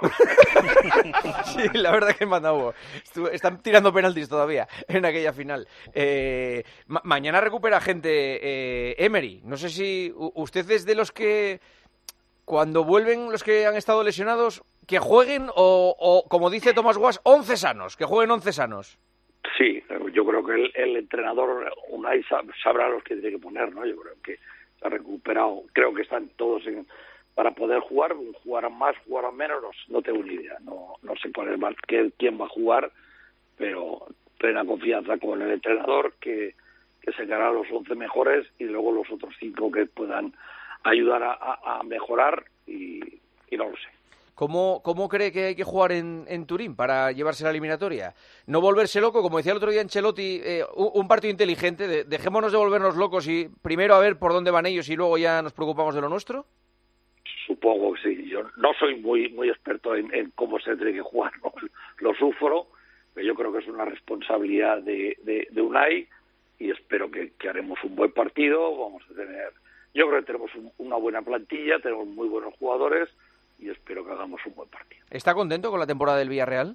Speaker 3: Sí, la verdad que manda huevos. Estuve, están tirando penaltis todavía en aquella final. Eh, ma mañana recupera gente eh, Emery. No sé si usted es de los que, cuando vuelven los que han estado lesionados, que jueguen o, o como dice Tomás Guas, once sanos, que jueguen once sanos.
Speaker 14: Sí, yo creo que el, el entrenador Unai sabrá los que tiene que poner, ¿no? Yo creo que se ha recuperado, creo que están todos en, para poder jugar, jugarán más, jugarán menos, no, no tengo ni idea, no, no sé cuál es más, quién va a jugar, pero plena confianza con el entrenador que, que se quedará los once mejores y luego los otros cinco que puedan ayudar a, a, a mejorar y, y no lo sé.
Speaker 3: ¿Cómo, ¿Cómo cree que hay que jugar en, en Turín para llevarse la eliminatoria? No volverse loco, como decía el otro día Ancelotti, eh, un, un partido inteligente, de, dejémonos de volvernos locos y primero a ver por dónde van ellos y luego ya nos preocupamos de lo nuestro.
Speaker 14: Supongo que sí. Yo no soy muy muy experto en, en cómo se tiene que jugar, ¿no? Lo sufro, pero yo creo que es una responsabilidad de, de, de Unai y espero que, que haremos un buen partido. Vamos a tener, yo creo que tenemos un, una buena plantilla, tenemos muy buenos jugadores y espero que hagamos un buen partido.
Speaker 3: ¿Está contento con la temporada del Villarreal?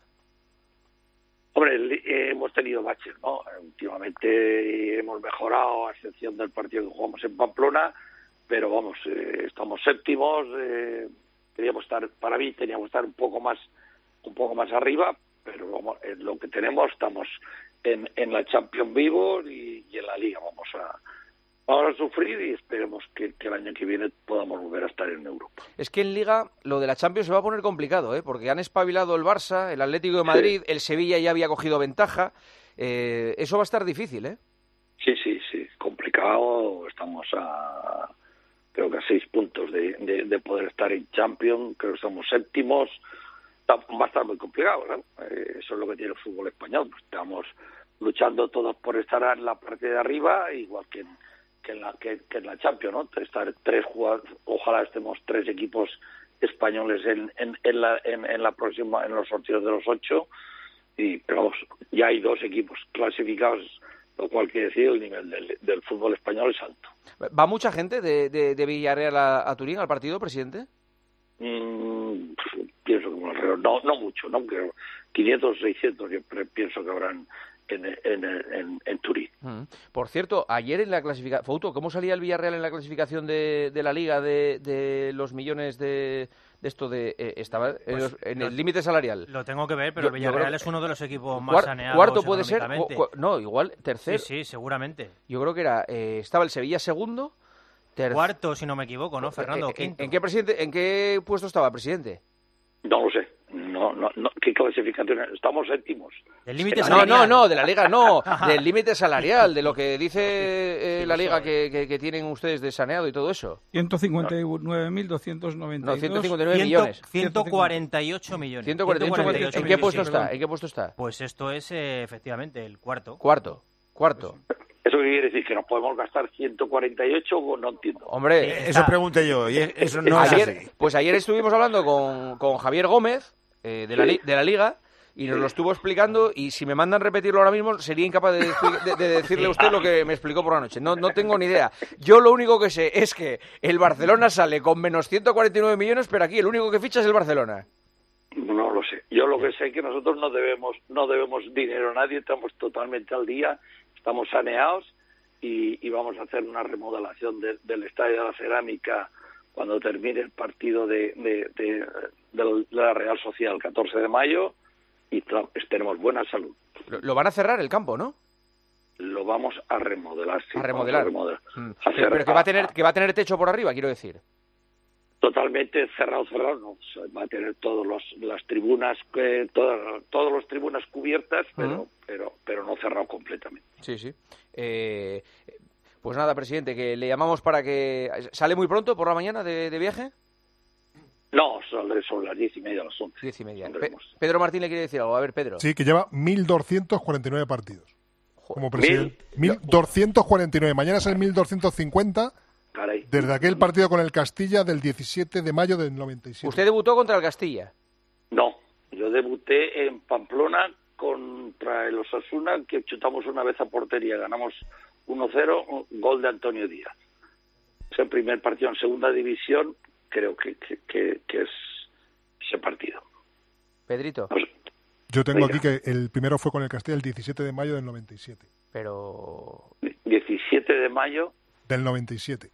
Speaker 14: Hombre, eh, hemos tenido baches, ¿no? Últimamente hemos mejorado, a excepción del partido que jugamos en Pamplona, pero vamos, eh, estamos séptimos, eh, teníamos estar, para mí teníamos que estar un poco más, un poco más arriba, pero vamos, en lo que tenemos estamos en, en la Champions vivos y, y en la Liga vamos a Vamos a sufrir y esperemos que, que el año que viene podamos volver a estar en Europa.
Speaker 3: Es que en Liga lo de la Champions se va a poner complicado, ¿eh? Porque han espabilado el Barça, el Atlético de Madrid, sí. El Sevilla ya había cogido ventaja. Eh, eso va a estar difícil, ¿eh?
Speaker 14: Sí, sí, sí. Complicado. Estamos a, creo que a seis puntos de, de, de poder estar en Champions. Creo que estamos séptimos. Va a estar muy complicado, ¿no? Eh, eso es lo que tiene el fútbol español. Estamos luchando todos por estar en la parte de arriba, igual que en que en la que, que en la Champions, ¿no? Estar tres jugadores, ojalá estemos tres equipos españoles en en, en la en, en la próxima en los sorteos de los ocho y pero vamos, ya hay dos equipos clasificados, lo cual quiere decir el nivel del, del fútbol español es alto.
Speaker 3: ¿Va mucha gente de, de, de Villarreal a, a Turín al partido, presidente?
Speaker 14: Mm, pienso que no, no no mucho, no creo quinientos, seiscientos, yo pienso que habrán en, en, en, en Turín.
Speaker 3: Mm. Por cierto, ayer en la clasificación, Fouto, ¿cómo salía el Villarreal en la clasificación de, de la Liga de, de los millones de, de esto de eh, estaba en,
Speaker 15: Pues,
Speaker 3: los- en
Speaker 15: lo-
Speaker 3: el límite salarial?
Speaker 15: Lo tengo que ver, pero
Speaker 3: Yo-
Speaker 15: el
Speaker 3: yo creo
Speaker 15: Villarreal
Speaker 3: que-
Speaker 15: es uno de los equipos más
Speaker 3: Cuar-
Speaker 15: saneados
Speaker 3: Cuarto puede ser,
Speaker 15: económicamente.
Speaker 3: cu- cu- no, igual tercero.
Speaker 15: Sí, sí, seguramente.
Speaker 3: Yo creo que era eh, estaba el Sevilla segundo, ter-
Speaker 15: Cuarto, si no me equivoco, ¿no,
Speaker 3: Eh,
Speaker 15: Fernando?
Speaker 3: eh,
Speaker 15: Quinto.
Speaker 3: ¿En qué presidente, en qué puesto estaba, presidente?
Speaker 14: No lo sé. No, no, no. ¿Qué clasificación? Estamos séptimos.
Speaker 15: El límite
Speaker 3: No,
Speaker 15: salarial.
Speaker 3: no, no, de la liga no, del límite salarial, de lo que dice eh, la liga que, que, que tienen ustedes de saneado y todo eso.
Speaker 6: ciento cincuenta y nueve mil doscientos noventa y dos.
Speaker 3: No, ciento cincuenta y nueve
Speaker 15: Ciento-
Speaker 3: millones.
Speaker 15: ciento cuarenta y ocho millones.
Speaker 3: ciento cuarenta y ocho,
Speaker 15: ciento cuarenta y ocho
Speaker 3: ¿En qué puesto
Speaker 15: millones,
Speaker 3: está?
Speaker 15: perdón.
Speaker 3: ¿En qué puesto está?
Speaker 15: Pues esto es eh, efectivamente el cuarto.
Speaker 3: Cuarto, cuarto.
Speaker 14: ¿Eso qué quiere decir? ¿Que nos podemos gastar ciento cuarenta y ocho? No entiendo.
Speaker 3: Hombre,
Speaker 4: Eso pregunté yo, y es- eso no es
Speaker 3: ayer,
Speaker 4: así.
Speaker 3: pues ayer estuvimos hablando con, con Javier Gómez eh, de, la, li- de la Liga y nos lo estuvo explicando y si me mandan repetirlo ahora mismo sería incapaz de, expli- de- de decirle a usted lo que me explicó por la noche. No, no tengo ni idea. Yo lo único que sé es que el Barcelona sale con menos ciento cuarenta y nueve millones, pero aquí el único que ficha es el Barcelona.
Speaker 14: No lo sé. Yo lo que sé es que nosotros no debemos no debemos dinero a nadie, estamos totalmente al día, estamos saneados y, y vamos a hacer una remodelación de- del Estadio de la Cerámica cuando termine el partido de, de, de- del- de la Real Sociedad el catorce de mayo y tra- tenemos buena salud.
Speaker 3: Lo, lo van a cerrar el campo, ¿no?
Speaker 14: Lo vamos a remodelar, sí,
Speaker 3: A
Speaker 14: vamos
Speaker 3: remodelar.
Speaker 14: remodelar.
Speaker 3: Mm.
Speaker 14: Hacer-
Speaker 3: Pero, pero que va a
Speaker 14: a-
Speaker 3: tener que va a tener techo por arriba, quiero decir.
Speaker 14: Totalmente cerrado, cerrado, no. O sea, va a tener todos los, las tribunas, eh, todas, todas las tribunas cubiertas, pero,
Speaker 3: Ujú.
Speaker 14: pero, pero no cerrado completamente.
Speaker 3: Sí, sí. Eh, pues nada, presidente, que le llamamos para que... ¿Sale muy pronto por la mañana de, de viaje?
Speaker 14: No, saldré sobre las diez y media, a las once.
Speaker 3: Diez y media. Pe-
Speaker 14: Saldremos.
Speaker 3: Pedro Martín le quiere decir algo. A ver, Pedro.
Speaker 13: Sí, que lleva mil doscientos cuarenta y nueve partidos como presidente. mil doscientos cuarenta y nueve. Mañana es el mil doscientos cincuenta
Speaker 14: Caray.
Speaker 13: desde aquel partido con el Castilla del diecisiete de mayo del noventa y siete.
Speaker 3: Usted debutó contra el Castilla.
Speaker 14: No, yo debuté en Pamplona contra el Osasuna, que chutamos una vez a portería, ganamos uno cero, un gol de Antonio Díaz. Es el primer partido en segunda división, creo que, que, que, que es ese partido.
Speaker 3: Pedrito.
Speaker 13: Yo tengo
Speaker 14: Venga.
Speaker 13: aquí que el primero fue con el Castilla el diecisiete de mayo del noventa y siete.
Speaker 3: Pero...
Speaker 14: diecisiete de mayo,
Speaker 13: Del noventa y siete.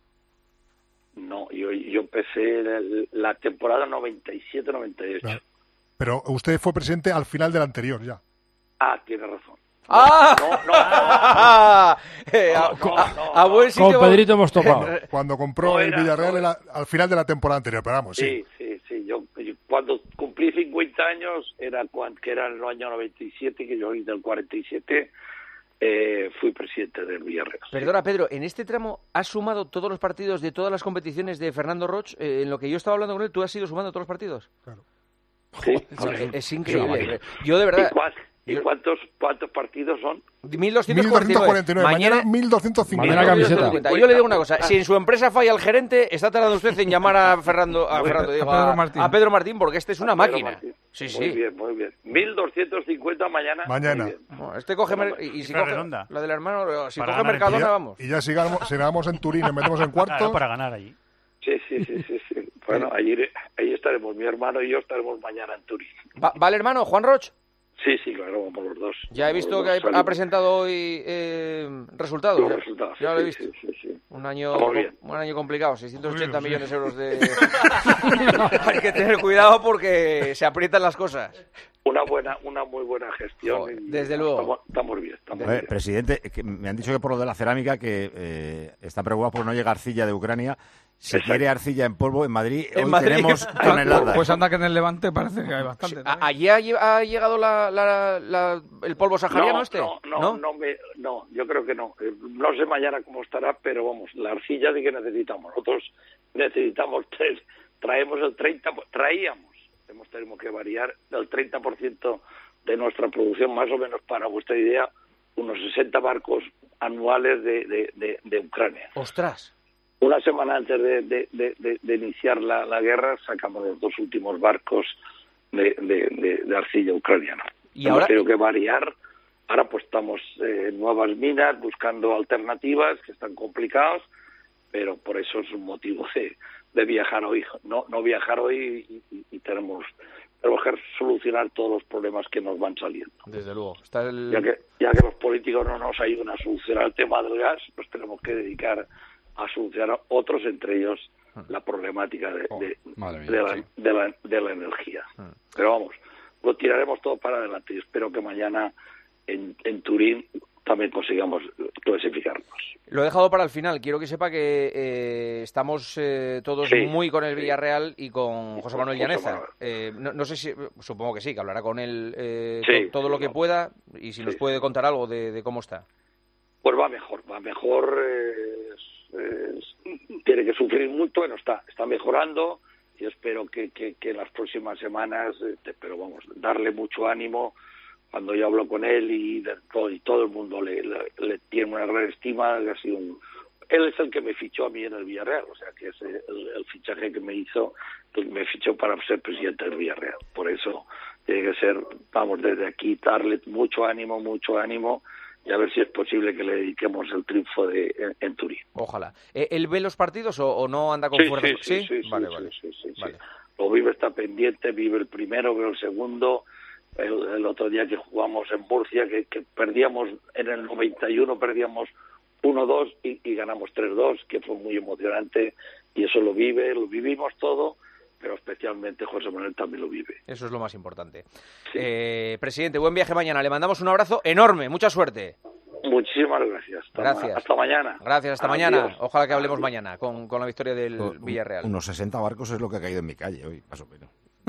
Speaker 14: no, yo, yo empecé el- la temporada noventa y siete noventa y ocho.
Speaker 13: Claro. Pero usted fue presidente al final del anterior ya.
Speaker 14: Ah, tiene razón.
Speaker 3: ¡Ah!
Speaker 14: No, no,
Speaker 3: Eh, a,
Speaker 14: no,
Speaker 3: a-
Speaker 14: no,
Speaker 3: a buen sitio...
Speaker 7: Con Pedrito hemos topado.
Speaker 13: Cuando compró
Speaker 14: No
Speaker 13: el
Speaker 14: era,
Speaker 13: Villarreal
Speaker 14: no
Speaker 13: era al final de la temporada anterior, pero vamos, sí.
Speaker 14: Sí, sí, sí. Yo, yo cuando cumplí cincuenta años, era cuando, que era en el año noventa y siete, que yo vine del cuarenta y siete, eh, fui presidente del Villarreal.
Speaker 3: Perdona, Pedro, en este tramo has sumado todos los partidos de todas las competiciones de Fernando Roch. Eh, en lo que yo estaba hablando con él, ¿tú has ido sumando todos los partidos?
Speaker 14: Sí,
Speaker 3: Es,
Speaker 14: sí.
Speaker 3: es increíble. Yo, de verdad...
Speaker 14: ¿Y, cuál- y cuántos, cuántos partidos son?
Speaker 3: mil doscientos cuarenta y nueve.
Speaker 13: Mañana mil doscientos cincuenta.
Speaker 7: Mañana camiseta.
Speaker 3: Yo le digo una cosa, si en su empresa falla el gerente, está tardando usted en llamar a Fernando, a, Fernando, digo,
Speaker 6: a Pedro
Speaker 3: a-
Speaker 6: Martín.
Speaker 3: a Pedro Martín, porque este es una
Speaker 14: Pedro
Speaker 3: máquina.
Speaker 14: Martín.
Speaker 3: Sí,
Speaker 14: Muy
Speaker 3: sí.
Speaker 14: bien, muy bien. mil doscientos cincuenta mañana.
Speaker 13: Mañana.
Speaker 14: Muy bien.
Speaker 3: Bueno, este coge mer- y, y si
Speaker 10: Cifra
Speaker 3: coge
Speaker 10: redonda.
Speaker 3: la del hermano, si
Speaker 10: Para
Speaker 3: coge
Speaker 10: ganar en
Speaker 3: Mercadona,
Speaker 13: Y ya-
Speaker 3: vamos.
Speaker 13: Y ya sigamos, sigamos en Turín, nos metemos en cuartos.
Speaker 10: Claro, para ganar allí.
Speaker 14: Sí, sí, sí, sí, sí. Bueno, allí, ahí estaremos. Mi hermano y yo estaremos mañana en Turín.
Speaker 3: Va- ¿Vale, hermano? Juan Roch.
Speaker 14: Sí, sí, claro, vamos los dos.
Speaker 3: Ya he
Speaker 14: Vamos
Speaker 3: visto
Speaker 14: los
Speaker 3: que
Speaker 14: dos,
Speaker 3: ha- ha
Speaker 14: salimos.
Speaker 3: presentado hoy eh, resultados.
Speaker 14: Los
Speaker 3: Ya-
Speaker 14: resultados,
Speaker 3: Ya lo he
Speaker 14: sí,
Speaker 3: visto.
Speaker 14: sí, sí, sí.
Speaker 3: Un año,
Speaker 14: Vamos bien.
Speaker 3: un año complicado, seiscientos ochenta
Speaker 5: Sí, sí.
Speaker 3: millones de euros de... Hay que tener cuidado porque se aprietan las cosas.
Speaker 14: Una buena, una muy buena gestión.
Speaker 3: Joder,
Speaker 14: y
Speaker 3: desde luego.
Speaker 14: Estamos, estamos bien, estamos
Speaker 4: A ver,
Speaker 14: bien.
Speaker 4: presidente, que me han dicho que por lo de la cerámica que eh, está preocupado por no llegar arcilla de Ucrania. Si
Speaker 14: Exacto.
Speaker 4: quiere arcilla en polvo, en Madrid
Speaker 3: En
Speaker 4: hoy
Speaker 3: Madrid.
Speaker 4: tenemos toneladas.
Speaker 6: Pues anda que en el Levante parece que hay bastante.
Speaker 3: A-
Speaker 6: también.
Speaker 3: ¿Allí ha, lle- ha llegado la, la- la- el polvo sahariano
Speaker 14: no,
Speaker 3: este?
Speaker 14: No, no, no, me, no, yo creo que no. Eh, No sé mañana cómo estará, pero vamos, la arcilla sí que necesitamos. Nosotros necesitamos, tres, traemos el treinta, traíamos, hemos tenido que variar el treinta por ciento de nuestra producción, más o menos, para vuestra idea, unos sesenta barcos anuales de, de, de, de Ucrania.
Speaker 3: ¡Ostras!
Speaker 14: Una semana antes de, de, de, de- de iniciar la, la guerra, sacamos los dos últimos barcos de, de, de- de arcilla ucraniana.
Speaker 3: Y
Speaker 14: Hemos
Speaker 3: ahora-
Speaker 14: tenido que variar. Ahora pues estamos eh, en nuevas minas, buscando alternativas que están complicados, pero por eso es un motivo de, de viajar hoy. No, no viajar hoy y, y- y tenemos tenemos que solucionar todos los problemas que nos van saliendo.
Speaker 3: Desde luego. Está el...
Speaker 14: ya, que, ya que los políticos no nos ayudan a solucionar el tema del gas, pues tenemos que dedicar a solucionar otros, entre ellos la problemática de,
Speaker 7: Oh,
Speaker 14: de,
Speaker 7: madre mía,
Speaker 14: de, la,
Speaker 7: sí.
Speaker 14: de, la, de la energía. Pero vamos, lo tiraremos todo para adelante y espero que mañana en, en Turín también consigamos clasificarnos.
Speaker 3: Lo he dejado para el final. Quiero que sepa que eh, estamos eh, todos
Speaker 14: Sí,
Speaker 3: muy con el
Speaker 14: sí.
Speaker 3: Villarreal y con José Manuel
Speaker 14: José
Speaker 3: Llaneza.
Speaker 14: Manuel.
Speaker 3: Eh, no, no sé si, supongo que sí, que hablará con él eh,
Speaker 14: Sí,
Speaker 3: to- todo lo que
Speaker 14: sí,
Speaker 3: pueda y si nos
Speaker 14: sí.
Speaker 3: puede contar algo de, de cómo está.
Speaker 14: Pues va mejor, va mejor, eh, es- es- tiene que sufrir mucho, bueno, está, está mejorando y espero que, que, que en las próximas semanas, eh, te- pero vamos, darle mucho ánimo cuando yo hablo con él y, de todo, y todo el mundo le, le, le tiene una gran estima, que ha sido un, él es el que me fichó a mí en el Villarreal, o sea que es el, el fichaje que me hizo, que me fichó para ser presidente del Villarreal, por eso tiene que ser, vamos, desde aquí darle mucho ánimo, mucho ánimo y a ver si es posible que le dediquemos el triunfo de, en, en Turín.
Speaker 3: Ojalá. Eh, ¿Él ve los partidos o, o no anda con
Speaker 14: Sí,
Speaker 3: fuerza?
Speaker 14: sí, sí, sí,
Speaker 3: Vale,
Speaker 14: sí,
Speaker 3: vale.
Speaker 14: sí, sí, sí.
Speaker 3: Vale.
Speaker 14: Lo vive, está pendiente, vive el primero, veo el segundo. El, el otro día que jugamos en Murcia, que, que perdíamos en el noventa y uno, perdíamos uno dos y, y ganamos tres dos, que fue muy emocionante y eso lo vive, lo vivimos todo, pero especialmente José Manuel también lo vive.
Speaker 3: Eso es lo más importante. Eh, presidente, buen viaje mañana. Le mandamos un abrazo enorme. Mucha suerte.
Speaker 14: Muchísimas gracias. Hasta,
Speaker 3: Gracias.
Speaker 14: ma- hasta mañana.
Speaker 3: Gracias, hasta
Speaker 14: Adiós.
Speaker 3: mañana. Ojalá que hablemos mañana con, con la victoria del Villarreal.
Speaker 4: Unos sesenta barcos es lo que ha caído en mi calle hoy, más o menos.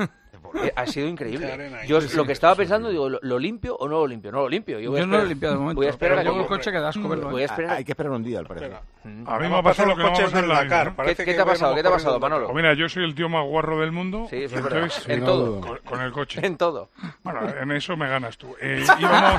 Speaker 3: Eh, ha sido increíble.
Speaker 4: Mucha arena ahí.
Speaker 3: Yo
Speaker 4: Sí,
Speaker 3: lo
Speaker 4: sí,
Speaker 3: que estaba pensando, digo, ¿lo, lo limpio o no lo limpio? No lo limpio. Yo, voy a
Speaker 6: Yo no lo he
Speaker 3: esperar-
Speaker 6: limpiado de momento.
Speaker 3: Voy a esperar
Speaker 6: Pero
Speaker 3: a que
Speaker 6: luego el coche que da asco verlo, ¿eh?
Speaker 3: Voy a esperar.
Speaker 4: Hay que esperar un día, al parecer.
Speaker 5: A mí me ha pasado lo que no vamos a hacer la vida, ¿no?
Speaker 3: ¿Qué, qué te ha pasado? ¿Qué te ha pasado, Manolo?
Speaker 5: Pues mira, yo soy el tío más guarro del mundo.
Speaker 3: Sí, eso es
Speaker 5: entonces,
Speaker 3: verdad. En todo.
Speaker 5: Con, con el coche.
Speaker 3: En todo.
Speaker 5: Bueno, en eso me ganas tú. Eh, íbamos...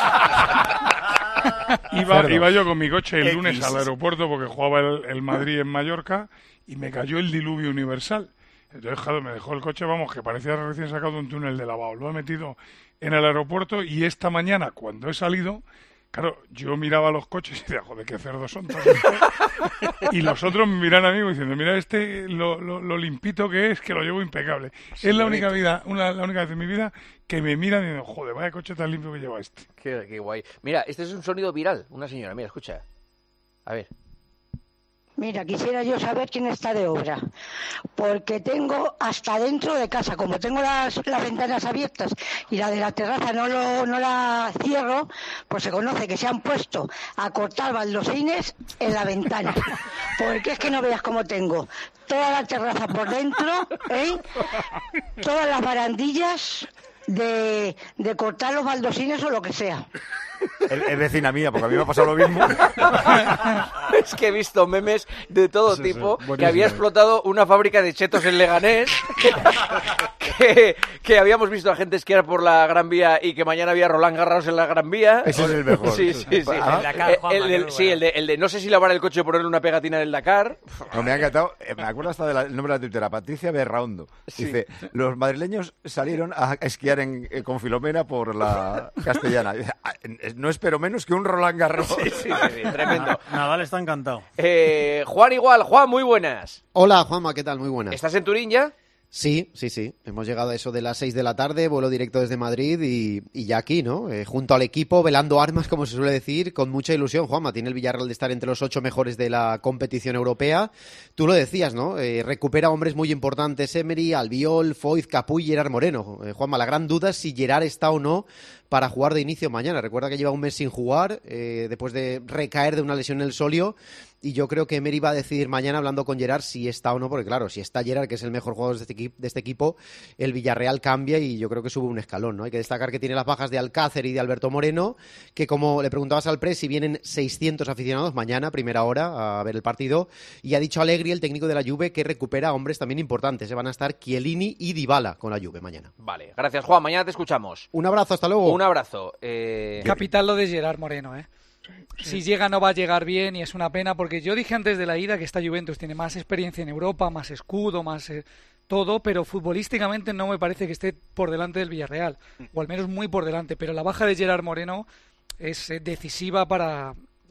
Speaker 5: iba,
Speaker 10: Cerdo.
Speaker 5: iba yo con mi coche el lunes
Speaker 10: X.
Speaker 5: al aeropuerto porque jugaba el, el Madrid en Mallorca y me cayó el diluvio universal. Entonces, claro, me dejó el coche, vamos, que parecía recién sacado de un túnel de lavado. Lo he metido en el aeropuerto y esta mañana, cuando he salido, claro, yo miraba los coches y decía, joder, qué cerdos son todos estos. Y los otros me miran a mí diciendo, mira este lo, lo, lo limpito que es, que lo llevo impecable.
Speaker 3: Sí,
Speaker 5: es la
Speaker 3: bonito.
Speaker 5: única vida, una, la única vez en mi vida que me miran y dicen, joder, vaya coche tan limpio que lleva este.
Speaker 3: Qué, qué guay. Mira, este es un sonido viral. Una señora, mira, escucha. A ver.
Speaker 16: Mira, quisiera yo saber quién está de obra, porque tengo hasta dentro de casa, como tengo las, las ventanas abiertas y la de la terraza no, lo, no la cierro, pues se conoce que se han puesto a cortar baldosines en la ventana, porque es que no veas cómo tengo toda la terraza por dentro, ¿eh? Todas las barandillas de, de cortar los baldosines o lo que sea.
Speaker 4: Es, es vecina mía, porque a mí me ha pasado lo mismo.
Speaker 3: Es que he visto memes de todo
Speaker 4: Sí, sí,
Speaker 3: tipo, que
Speaker 4: buenísimo.
Speaker 3: había explotado una fábrica de chetos en Leganés, que, que habíamos visto a gente esquiar por la Gran Vía y que mañana había Roland Garros en la Gran Vía.
Speaker 4: Ese es el mejor.
Speaker 3: Sí, sí, sí.
Speaker 4: Ah,
Speaker 3: El Dakar, Juanma, el, del- sí, el de, el de no sé si lavar el coche o ponerle una pegatina del Dakar.
Speaker 4: No, me ha encantado. Eh, Me acuerdo hasta del nombre de la tuitera, Patricia Berraundo. Dice, los madrileños salieron a esquiar en, eh, con Filomena por la Castellana. Dice, "Ah, no espero menos que un Roland Garros.
Speaker 3: Sí, sí, sí, sí, tremendo.
Speaker 12: Nadal está encantado.
Speaker 3: Eh, Juan igual, Juan, muy buenas.
Speaker 17: Hola, Juanma, ¿qué tal? Muy buenas.
Speaker 3: ¿Estás en Turín ya?
Speaker 17: Sí, sí, sí. Hemos llegado a eso de las seis de la tarde, vuelo directo desde Madrid y, y ya aquí, ¿no? Eh, junto al equipo, velando armas, como se suele decir, con mucha ilusión, Juanma. Tiene el Villarreal de estar entre los ocho mejores de la competición europea. Tú lo decías, ¿no? Eh, recupera hombres muy importantes, Emery, Albiol, Foyt, Capuy y Gerard Moreno. Eh, Juanma, la gran duda es si Gerard está o no para jugar de inicio mañana. Recuerda que lleva un mes sin jugar, eh, después de recaer de una lesión en el solio. Y yo creo que Emery va a decidir mañana, hablando con Gerard, si está o no, porque claro, si está Gerard, que es el mejor jugador de este, equi- de este equipo, el Villarreal cambia y yo creo que sube un escalón, ¿no? Hay que destacar que tiene las bajas de Alcácer y de Alberto Moreno, que como le preguntabas al Press, si vienen seiscientos aficionados mañana, primera hora, a ver el partido, y ha dicho Allegri, el técnico de la Juve, que recupera hombres también importantes, se van a estar Chiellini y Dybala con la Juve mañana.
Speaker 3: Vale, gracias Juan, mañana te escuchamos.
Speaker 17: Un abrazo, hasta luego.
Speaker 3: Un abrazo. Eh...
Speaker 8: Capital lo de Gerard Moreno, ¿eh? Si llega no va a llegar bien y es una pena porque yo dije antes de la ida que esta Juventus tiene más experiencia en Europa, más escudo, más eh, todo, pero futbolísticamente no me parece que esté por delante del Villarreal, o al menos muy por delante, pero la baja de Gerard Moreno es eh, decisiva para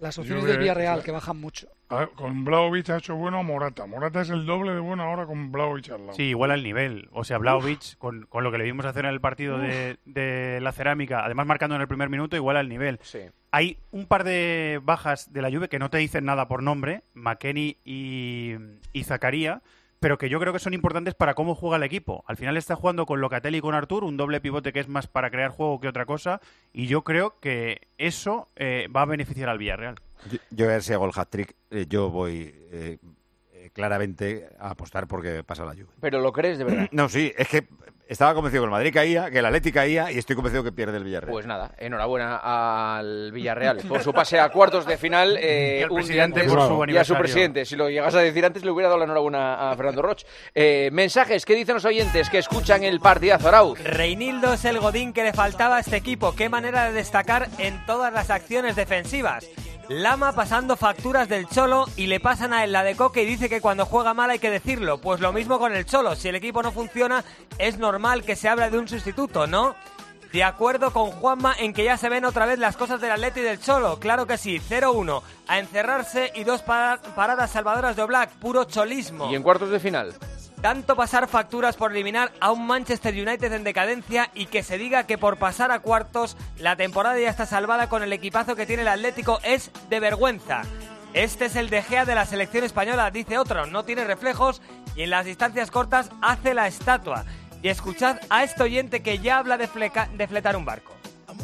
Speaker 8: Las
Speaker 5: Yo
Speaker 8: opciones
Speaker 5: creo
Speaker 8: del Villarreal,
Speaker 5: que-
Speaker 8: que bajan mucho.
Speaker 5: Ah, con Vlahovic ha hecho bueno a Morata. Morata es el doble de bueno ahora con Vlahovic al lado.
Speaker 10: Sí, igual al nivel. O sea, Vlahovic, con, con lo que le vimos hacer en el partido de, de la Cerámica, además marcando en el primer minuto, igual al nivel.
Speaker 3: Sí.
Speaker 10: Hay un par de bajas de la Juve que no te dicen nada por nombre, McKennie y, y Zakaria, pero que yo creo que son importantes para cómo juega el equipo. Al final está jugando con Locatelli y con Artur, un doble pivote que es más para crear juego que otra cosa, y yo creo que eso eh, va a beneficiar al Villarreal.
Speaker 4: Yo, yo a ver si hago el hat-trick, eh, yo voy eh, eh, claramente a apostar porque pasa la Juve.
Speaker 3: ¿Pero lo crees de verdad?
Speaker 4: No, sí, es que estaba convencido que el Madrid caía, que el Atleti caía y estoy convencido que pierde el Villarreal.
Speaker 3: Pues nada, enhorabuena al Villarreal por su pase a cuartos de final. Eh,
Speaker 10: Y al
Speaker 3: un
Speaker 10: presidente
Speaker 3: día antes,
Speaker 10: por su
Speaker 3: y a su
Speaker 10: aniversario.
Speaker 3: presidente. Si lo llegas a decir antes, le hubiera dado la enhorabuena a Fernando Roch. Eh, mensajes, ¿qué dicen los oyentes que escuchan el partidazo, Arauz?
Speaker 18: Reinildo es el godín que le faltaba a este equipo. Qué manera de destacar en todas las acciones defensivas. Lama pasando facturas del Cholo y le pasan a él la de Coque y dice que cuando juega mal hay que decirlo. Pues lo mismo con el Cholo. Si el equipo no funciona, es normal que se hable de un sustituto, ¿no? De acuerdo con Juanma en que ya se ven otra vez las cosas del Atleti y del Cholo. Claro que sí. cero uno. A encerrarse y dos para- paradas salvadoras de Oblak. Puro cholismo.
Speaker 3: ¿Y en cuartos de final?
Speaker 18: Tanto pasar facturas por eliminar a un Manchester United en decadencia y que se diga que por pasar a cuartos la temporada ya está salvada con el equipazo que tiene el Atlético es de vergüenza. Este es el De Gea de la selección española, dice otro, no tiene reflejos y en las distancias cortas hace la estatua. Y escuchad a este oyente que ya habla de, fleca- de fletar un barco.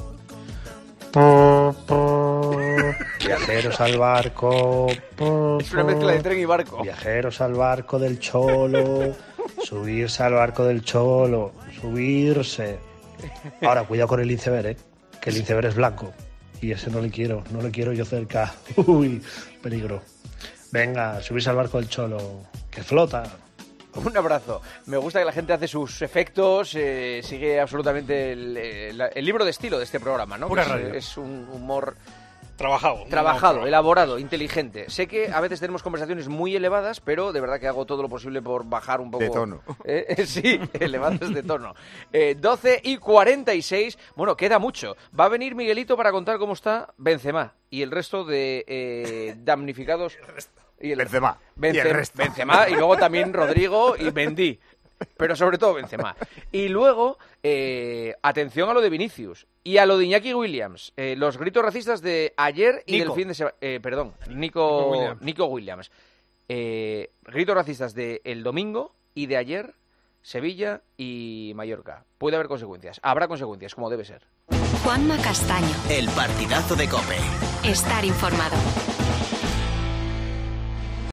Speaker 19: Viajeros al barco.
Speaker 3: Es una mezcla de tren y barco.
Speaker 19: Viajeros al barco del Cholo. Subirse al barco del Cholo. Subirse. Ahora, cuidado con el iceberg, ¿eh? Que el iceberg es blanco. Y ese no le quiero, no le quiero yo cerca. Uy, peligro. Venga, subirse al barco del Cholo. Que flota.
Speaker 3: Un abrazo. Me gusta que la gente hace sus efectos, eh, sigue absolutamente el, el- el libro de estilo de este programa, ¿no?
Speaker 9: Pura
Speaker 3: Que es,
Speaker 9: radio.
Speaker 3: es un humor
Speaker 9: Trabajado.
Speaker 3: trabajado,
Speaker 9: No,
Speaker 3: elaborado, inteligente. Sé que a veces tenemos conversaciones muy elevadas, pero de verdad que hago todo lo posible por bajar un poco...
Speaker 4: De tono.
Speaker 3: Eh, eh, sí, elevadas de tono. Eh, doce y cuarenta y seis. Bueno, queda mucho. Va a venir Miguelito para contar cómo está Benzema y el resto de eh, damnificados... Y el,
Speaker 4: Benzema.
Speaker 3: Bence-
Speaker 4: Y el resto.
Speaker 3: Benzema y luego también Rodrigo y Mendy. Pero sobre todo Benzema. Y luego, eh, atención a lo de Vinicius y a lo de Iñaki Williams. Eh, los gritos racistas de ayer y
Speaker 18: Nico.
Speaker 3: del fin de semana. Eh, perdón, Nico,
Speaker 5: Nico Williams.
Speaker 3: Nico Williams. Eh, gritos racistas de el domingo y de ayer, Sevilla y Mallorca. Puede haber consecuencias. Habrá consecuencias, como debe ser.
Speaker 1: Juanma Castaño.
Speaker 2: El partidazo de COPE.
Speaker 1: Estar informado.